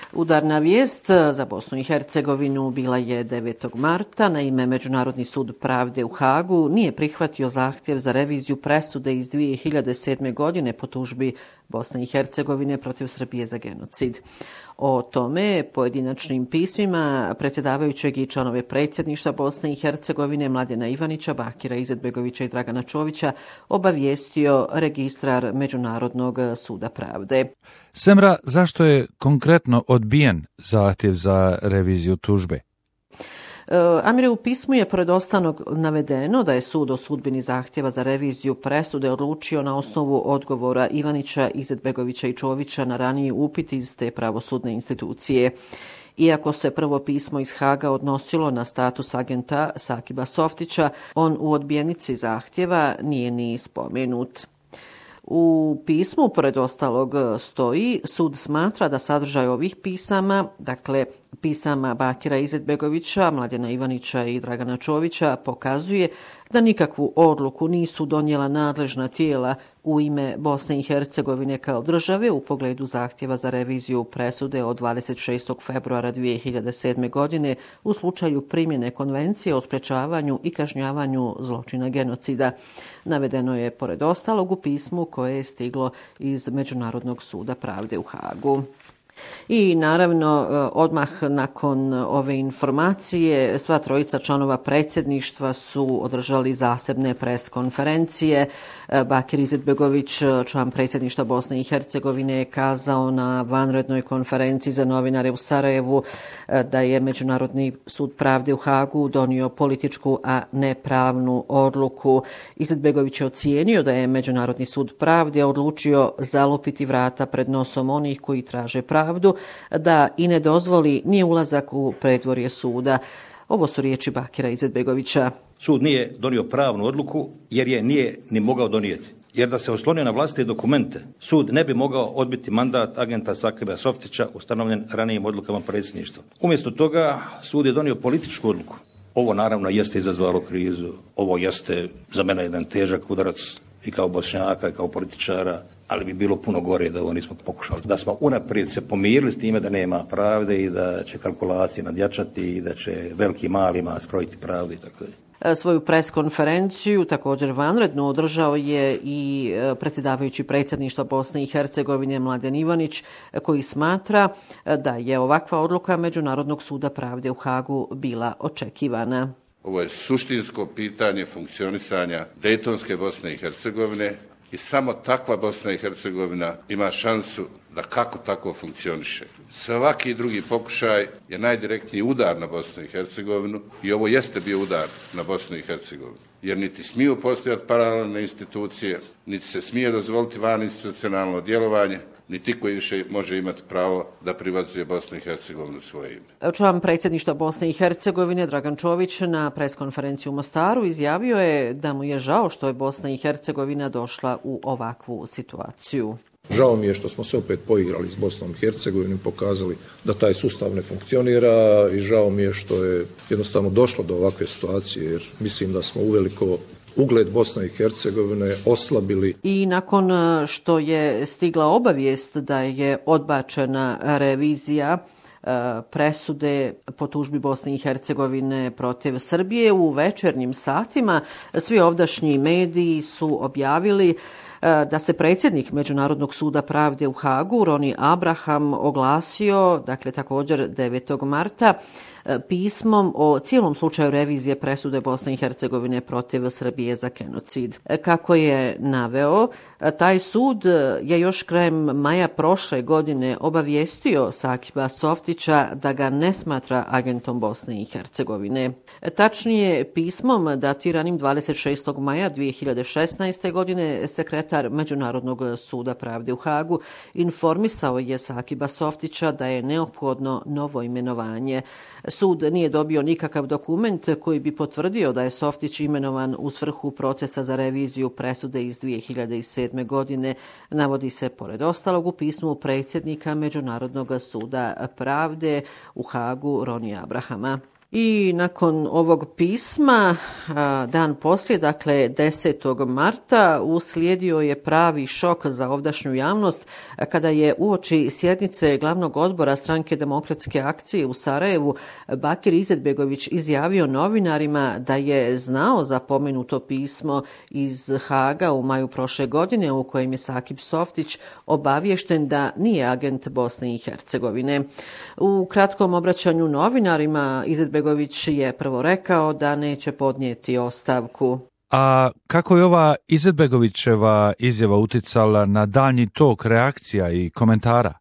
Udarna vijest za Bosnu i Hercegovinu bila je 9. marta. Naime, Međunarodni sud pravde u Hagu nije prihvatio zahtjev za reviziju presude iz 2007. godine po tužbi Bosne i Hercegovine protiv Srbije za genocid. O tome pojedinačnim pismima predsjedavajućeg i članove predsjedništva Bosne i Hercegovine Mladena Ivanića, Bakira Izetbegovića i Dragana Čovića obavijestio registrar Međunarodnog suda pravde. Semra, zašto je konkretno odbijen zahtjev za reviziju tužbe? Amire, u pismu je pored ostalog navedeno da je sud o sudbini zahtjeva za reviziju presude odlučio na osnovu odgovora Ivanića, Izetbegovića i Čovića na raniji upit iz te pravosudne institucije. Iako se prvo pismo iz Haga odnosilo na status agenta Sakiba Softića, on u odbijenici zahtjeva nije ni spomenut. U pismu, pored ostalog, stoji: sud smatra da sadržaj ovih pisama, dakle pisama Bakira Izetbegovića, Mladena Ivanića i Dragana Čovića, pokazuje da nikakvu odluku nisu donijela nadležna tijela u ime Bosne i Hercegovine kao države u pogledu zahtjeva za reviziju presude od 26. februara 2007. godine u slučaju primjene Konvencije o sprečavanju i kažnjavanju zločina genocida. Navedeno je pored ostalog u pismu koje je stiglo iz Međunarodnog suda pravde u Hagu. I naravno, odmah nakon ove informacije sva trojica članova predsjedništva su održali zasebne pres konferencije. Bakir Izetbegović, član predsjedništva Bosne i Hercegovine, je kazao na vanrednoj konferenciji za novinare u Sarajevu da je Međunarodni sud pravde u Hagu donio političku, a ne pravnu odluku. Izetbegović je ocijenio da je Međunarodni sud pravde odlučio zalupiti vrata pred nosom onih koji traže pravdu, da i ne dozvoli ni ulazak u predvorje suda. Ovo su riječi Bakira Izetbegovića. Sud nije donio pravnu odluku jer je nije ni mogao donijeti. Jer da se oslonio na vlastite dokumente, sud ne bi mogao odbiti mandat agenta Sakiba Softića ustanovljen ranijim odlukama predsjedništva. Umjesto toga sud je donio političku odluku. Ovo naravno jeste izazvalo krizu. Ovo jeste za mene jedan težak udarac i kao Bošnjaka i kao političara, ali bi bilo puno gore da ovo nismo pokušali. Da smo unaprijed se pomirili s time da nema pravde i da će kalkulacije nadjačati i da će veliki malima skrojiti pravdu i tako dalje. Svoju pres konferenciju također vanredno održao je i predsjedavajući predsjedništva Bosne i Hercegovine Mladen Ivanić, koji smatra da je ovakva odluka Međunarodnog suda pravde u Hagu bila očekivana. Ovo je suštinsko pitanje funkcionisanja Dejtonske Bosne i Hercegovine i samo takva Bosna i Hercegovina ima šansu da kako tako funkcioniše. Svaki drugi pokušaj je najdirektniji udar na Bosnu i Hercegovinu i ovo jeste bio udar na Bosnu i Hercegovinu. Jer niti smiju postojati paralelne institucije, niti se smije dozvoliti vaninstitucionalno djelovanje, niti koji više može imati pravo da privatizuje Bosnu i Hercegovinu svoje ime. Član predsjedništva Bosne i Hercegovine Dragan Čović na preskonferenciju u Mostaru izjavio je da mu je žao što je Bosna i Hercegovina došla u ovakvu situaciju. Žao mi je što smo se opet poigrali s Bosnom i Hercegovinom, pokazali da taj sustav ne funkcionira i žao mi je što je jednostavno došlo do ovakve situacije, jer mislim da smo uveliko ugled Bosne i Hercegovine oslabili. I nakon što je stigla obavijest da je odbačena revizija presude po tužbi Bosne i Hercegovine protiv Srbije, u večernjim satima svi ovdašnji mediji su objavili da se predsjednik Međunarodnog suda pravde u Hagu, Roni Abraham, oglasio, dakle također 9. marta, pismom o cijelom slučaju revizije presude Bosne i Hercegovine protiv Srbije za genocid. Kako je naveo, taj sud je još krajem maja prošle godine obavijestio Sakiba Softića da ga ne smatra agentom Bosne i Hercegovine. Tačnije, pismom datiranim 26. maja 2016. godine sekretar Međunarodnog suda pravde u Hagu informisao je Sakiba Softića da je neophodno novo imenovanje. Sud nije dobio nikakav dokument koji bi potvrdio da je Softić imenovan u svrhu procesa za reviziju presude iz 2007. godine, navodi se pored ostalog u pismu predsjednika Međunarodnog suda pravde u Hagu Ronija Abrahama. I nakon ovog pisma, dan poslije, dakle 10. marta, uslijedio je pravi šok za ovdašnju javnost kada je uoči sjednice glavnog odbora Stranke demokratske akcije u Sarajevu Bakir Izetbegović izjavio novinarima da je znao za pomenuto pismo iz Haga u maju prošle godine u kojem je Sakip Softić obaviješten da nije agent Bosne i Hercegovine. U kratkom obraćanju novinarima Izetbegović je prvo rekao da neće podnijeti ostavku. A kako je ova Izetbegovićeva izjava uticala na daljnji tok reakcija i komentara?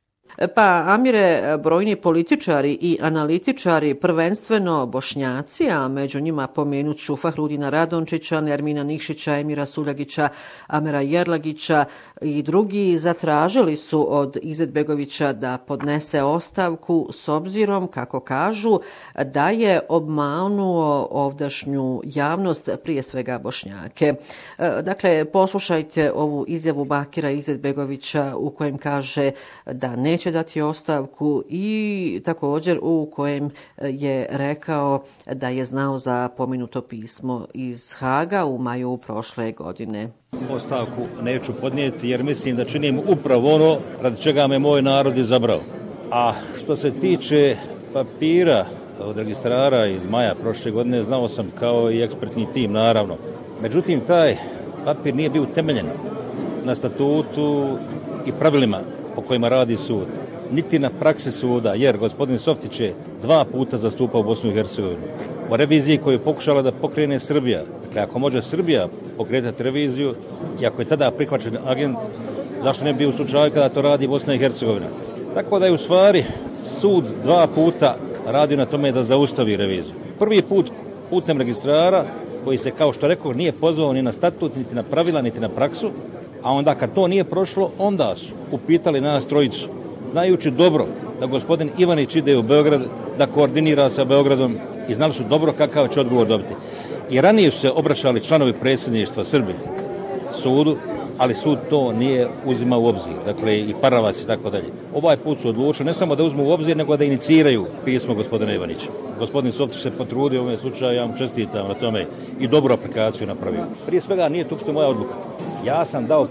Pa, Amire, brojni političari i analitičari, prvenstveno Bošnjaci, a među njima pomenut ću Fahrudina Radončića, Nermina Nikšića, Emira Suljagića, Amera Jerlagića i drugi, zatražili su od Izetbegovića da podnese ostavku s obzirom, kako kažu, da je obmanuo ovdašnju javnost, prije svega Bošnjake. Dakle, poslušajte ovu izjavu Bakira Izetbegovića u kojem kaže da neće dati ostavku i također u kojem je rekao da je znao za pomenuto pismo iz Haga u maju prošle godine. Ostavku neću podnijeti jer mislim da činim upravo ono radi čega me moj narod izabrao. A što se tiče papira od registrara iz maja prošle godine, znao sam kao i ekspertni tim, naravno. Međutim, taj papir nije bio utemeljen na statutu i pravilima po kojima radi sud, niti na praksi suda, jer gospodin Softić je 2 puta zastupao Bosnu i Hercegovinu. O reviziji koju je pokušala da pokrene Srbija. Dakle, ako može Srbija pokretati reviziju i ako je tada prihvaćen agent, zašto ne bi u slučaju kada to radi Bosna i Hercegovina? Tako da je u stvari sud 2 puta radio na tome da zaustavi reviziju. Prvi put putem registrara koji se, kao što rekao, nije pozvao ni na statut, niti na pravila, niti na praksu, a onda kad to nije prošlo, onda su upitali nas trojicu, znajući dobro da gospodin Ivanić ide u Beograd, da koordinira sa Beogradom i znali su dobro kakav će odgovor dobiti. I ranije su se obraćali članovi predsjedništva Srbije sudu, ali sud to nije uzimao u obzir, dakle i Paravac i tako dalje. Ovaj put su odlučili ne samo da uzmu u obzir, nego da iniciraju pismo gospodina Ivanića. Gospodin Softić se potrudio u ovom slučaju, ja vam čestitam na tome i dobru aplikaciju napravio. Prije svega nije to što je moja odluka. Ja sam dao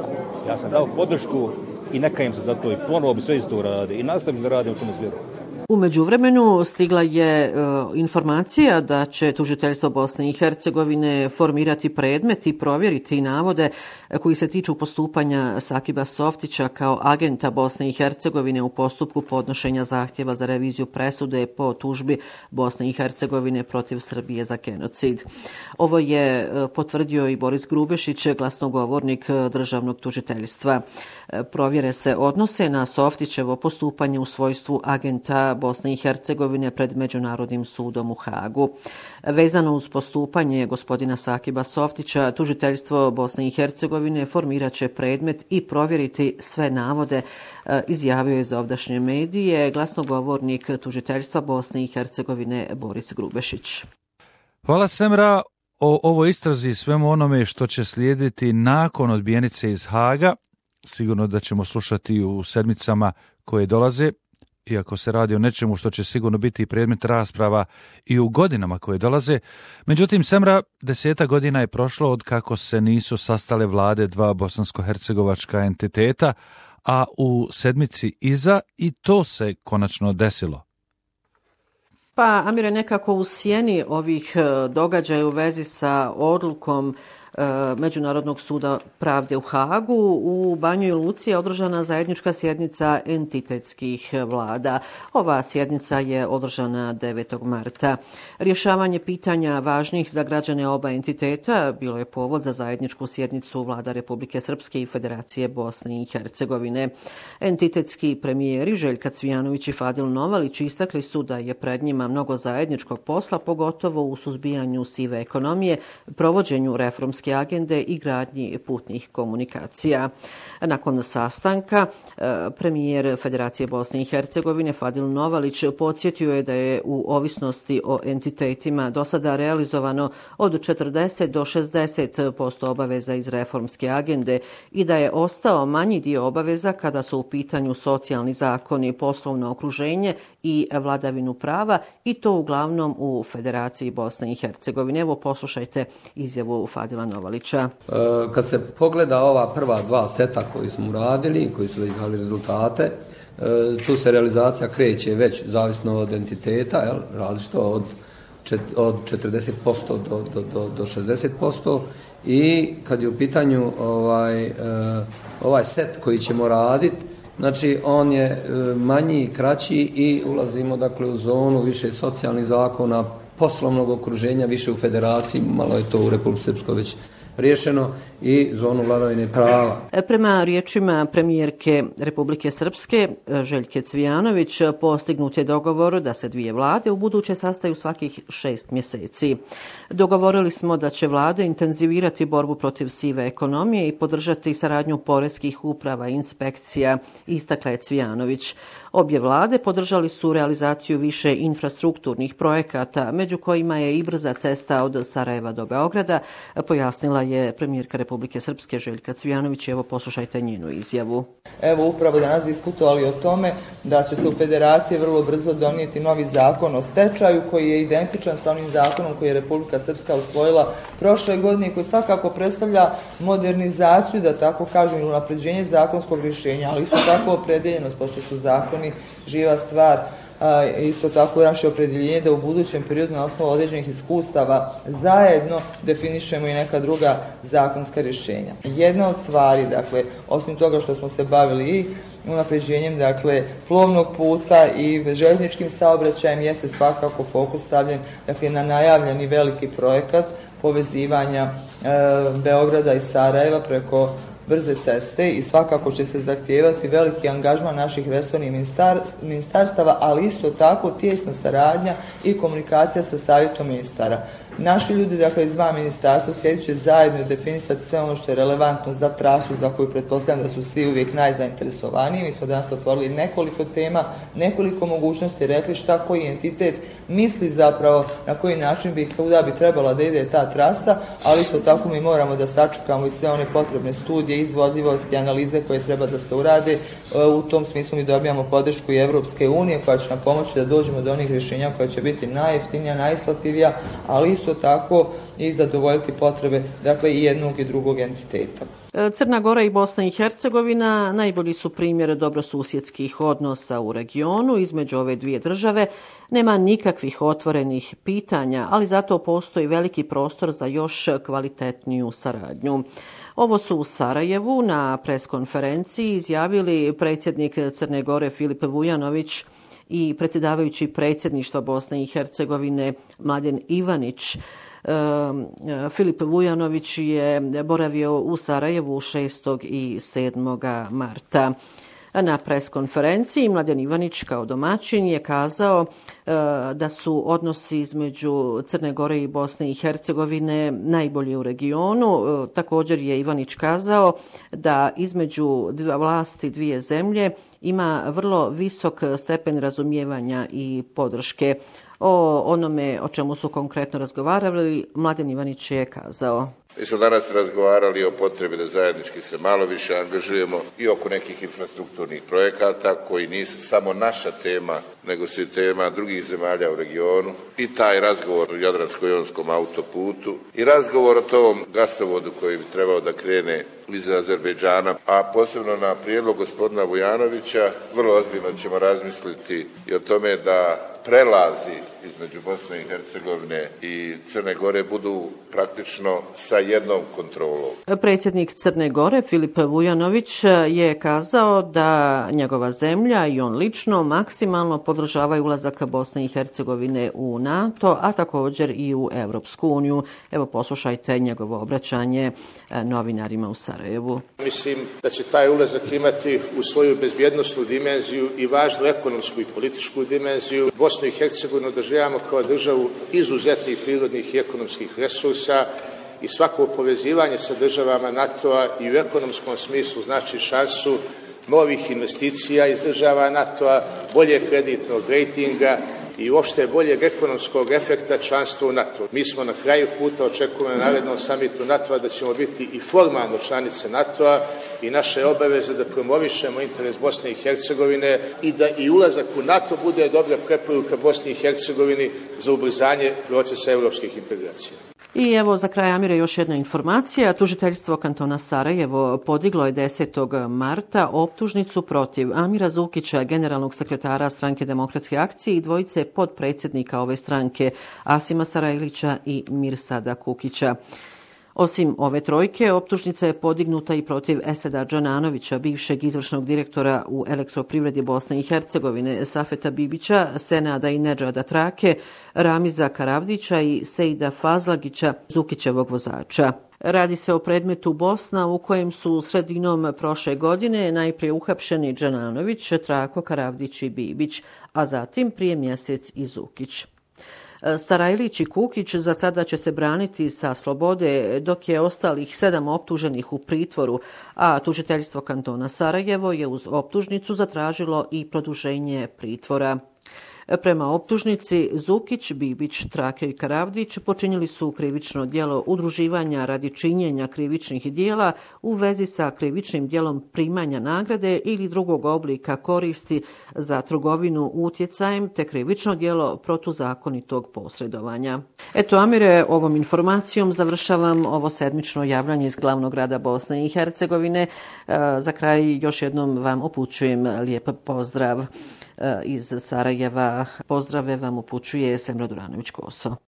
podršku i ne kajem se za to i ponovo bi sve isto uradio i nastavim da radim u tome smjeru. U međuvremenu stigla je informacija da će tužiteljstvo Bosne i Hercegovine formirati predmet i provjeriti navode koji se tiču postupanja Sakiba Softića kao agenta Bosne i Hercegovine u postupku podnošenja zahtjeva za reviziju presude po tužbi Bosne i Hercegovine protiv Srbije za genocid. Ovo je potvrdio i Boris Grubešić, glasnogovornik državnog tužiteljstva. Provjere se odnose na Softićevo postupanje u svojstvu agenta Bosne i Hercegovine pred Međunarodnim sudom u Hagu. Vezano uz postupanje gospodina Sakiba Softića, tužiteljstvo Bosne i Hercegovine formirat će predmet i provjeriti sve navode, izjavio je za ovdašnje medije glasnogovornik tužiteljstva Bosne i Hercegovine Boris Grubešić. Hvala Semra o ovoj istrazi i svemu onome što će slijediti nakon odbijenice iz Haga. Sigurno da ćemo slušati u sedmicama koje dolaze, iako se radi o nečemu što će sigurno biti predmet rasprava i u godinama koje dolaze. Međutim, Semra, 10 godina je prošlo od kako se nisu sastale vlade 2 bosansko-hercegovačka entiteta, a u sedmici iza i to se konačno desilo. Pa, Amire, nekako u sjeni ovih događaja u vezi sa odlukom Međunarodnog suda pravde u Hagu, u Banjoj Luci je održana zajednička sjednica entitetskih vlada. Ova sjednica je održana 9. marta. Rješavanje pitanja važnih za građane oba entiteta bilo je povod za zajedničku sjednicu vlada Republike Srpske i Federacije Bosne i Hercegovine. Entitetski premijeri Željka Cvijanović i Fadil Novalić istakli su da je pred njima mnogo zajedničkog posla, pogotovo u suzbijanju sive ekonomije, provođenju reformskih reformske agende i gradnji putnih komunikacija. Nakon sastanka, premijer Federacije Bosne i Hercegovine Fadil Novalić podsjetio je da je u ovisnosti o entitetima do sada realizovano od 40 do 60% obaveza iz reformske agende i da je ostao manji dio obaveza kada su u pitanju socijalni zakoni, poslovno okruženje i vladavinu prava, i to uglavnom u Federaciji Bosne i Hercegovine. Evo, poslušajte izjavu Fadila Novalića. Kad se pogleda ova prva dva seta koji smo uradili i koji su već dali rezultate, tu se realizacija kreće već zavisno od entiteta, različito od 40% do 60%, i kad je u pitanju ovaj set koji ćemo raditi, znači on je manji, kraći i ulazimo dakle u zonu više socijalnih zakona, poslovnog okruženja, više u federaciji, malo je to u Republici Srpskoj već riješeno, i zonu vladavine prava. Prema riječima premijerke Republike Srpske Željke Cvijanović, postignut je dogovor da se dvije vlade u buduće sastaju svakih 6 mjeseci. Dogovorili smo da će vlade intenzivirati borbu protiv sive ekonomije i podržati saradnju poreskih uprava i inspekcija, istakla je Cvijanović. Obje vlade podržali su realizaciju više infrastrukturnih projekata, među kojima je i brza cesta od Sarajeva do Beograda, pojasnila je premijerka Republike Srpske Željka Cvijanović. Evo, poslušajte njenu izjavu. Evo, upravo danas diskutovali o tome da će se u Federaciji vrlo brzo donijeti novi zakon o stečaju koji je identičan sa onim zakonom koji je Republika Srpska usvojila prošle godine i koji svakako predstavlja modernizaciju, da tako kažem, ili unapređenje zakonskog rješenja, ali isto tako opredeljenost, pošto su zakoni živa stvar. Isto tako naše opredjeljenje da u budućem periodu na osnovu određenih iskustava zajedno definišemo i neka druga zakonska rješenja. Jedna od stvari, dakle, osim toga što smo se bavili i unapređenjem, dakle, plovnog puta i željezničkim saobraćajem, jeste svakako fokus stavljen, dakle, na najavljeni veliki projekat povezivanja Beograda i Sarajeva preko brze ceste, i svakako će se zahtijevati veliki angažman naših resornih ministarstava, ali isto tako tijesna saradnja i komunikacija sa savjetom ministara. Naši ljudi, dakle, iz dva ministarstva sjedit će zajedno i definisati sve ono što je relevantno za trasu za koju pretpostavljam da su svi uvijek najzainteresovaniji. Mi smo danas otvorili nekoliko tema, nekoliko mogućnosti, rekli šta koji entitet misli zapravo na koji način kuda bi trebala da ide ta trasa, ali isto tako mi moramo da sačekamo i sve one potrebne studije, izvodljivosti, analize koje treba da se urade. U tom smislu mi dobijamo podršku i Evropske unije koja će nam pomoći da dođemo do onih rješenja koja će biti najjeftinija, najisplativija, ali isto tako i zadovoljiti potrebe, dakle, i jednog i drugog entiteta. Crna Gora i Bosna i Hercegovina najbolji su primjer dobrosusjedskih odnosa u regionu. Između ove dvije države nema nikakvih otvorenih pitanja, ali zato postoji veliki prostor za još kvalitetniju saradnju. Ovo su u Sarajevu na preskonferenciji izjavili predsjednik Crne Gore Filip Vujanović i predsjedavajući predsjedništva Bosne i Hercegovine Mladen Ivanić. Filip Vujanović je boravio u Sarajevu 6. i 7. marta. Na preskonferenciji Mladen Ivanić kao domaćin je kazao da su odnosi između Crne Gore i Bosne i Hercegovine najbolji u regionu. Također je Ivanić kazao da između vlasti dvije zemlje ima vrlo visok stepen razumijevanja i podrške. O onome o čemu su konkretno razgovarali, Mladen Ivanić je kazao. Mi smo danas razgovarali o potrebi da zajednički se malo više angažujemo i oko nekih infrastrukturnih projekata koji nisu samo naša tema, nego su i tema drugih zemalja u regionu, i taj razgovor o Jadransko-jonskom autoputu i razgovor o tom gasovodu koji bi trebao da krene iz Azerbejdžana, a posebno na prijedlog gospodina Vujanovića vrlo ozbiljno ćemo razmisliti i o tome da prelazi između Bosne i Hercegovine i Crne Gore budu praktično sa jednom kontrolom. Predsjednik Crne Gore Filip Vujanović je kazao da njegova zemlja i on lično maksimalno podržavaju ulazak Bosne i Hercegovine u NATO, a također i u Europsku uniju. Evo, poslušajte njegovo obraćanje novinarima u Sarajevu. Mislim da će taj ulazak imati u svoju bezbjednosnu dimenziju i važnu ekonomsku i političku dimenziju. Bosnu i Hercegovinu doživljavamo kao državu izuzetnih prirodnih i ekonomskih resursa i svako povezivanje sa državama NATO-a i u ekonomskom smislu znači šansu novih investicija iz država NATO-a, boljeg kreditnog rejtinga i uopšte boljeg ekonomskog efekta članstva u NATO. Mi smo na kraju puta, očekujemo na narednom samitu NATO-a da ćemo biti i formalno članice NATO-a i naše obaveze da promovišemo interes Bosne i Hercegovine i da i ulazak u NATO bude dobra preporuka Bosni i Hercegovini za ubrzanje procesa europskih integracija. I evo za kraj, Amire, još jedna informacija. Tužiteljstvo kantona Sarajevo podiglo je 10. marta optužnicu protiv Amira Zukića, generalnog sekretara Stranke demokratske akcije i dvojice podpredsjednika ove stranke, Asima Sarajlića i Mirsada Kukića. Osim ove trojke, optužnica je podignuta i protiv Eseda Džananovića, bivšeg izvršnog direktora u Elektroprivredi Bosne i Hercegovine, Safeta Bibića, Senada i Nedžada Trake, Ramiza Karavdića i Sejda Fazlagića, Zukićevog vozača. Radi se o predmetu Bosna u kojem su sredinom prošle godine najprije uhapšeni Džananović, Trako, Karavdić i Bibić, a zatim prije mjesec i Zukić. Sarajlić i Kukić za sada će se braniti sa slobode, dok je ostalih 7 optuženih u pritvoru, a tužiteljstvo kantona Sarajevo je uz optužnicu zatražilo i produženje pritvora. Prema optužnici, Zukić, Bibić, Trake i Karavdić počinili su krivično djelo udruživanja radi činjenja krivičnih djela u vezi sa krivičnim djelom primanja nagrade ili drugog oblika koristi za trgovinu utjecajem te krivično djelo protuzakonitog posredovanja. Eto, Amire, ovom informacijom završavam ovo sedmično javljanje iz glavnog grada Bosne i Hercegovine. Za kraj još jednom vam upućujem lijep pozdrav iz Sarajeva. Pozdrave vam upućuje Semra Duranović-Koso.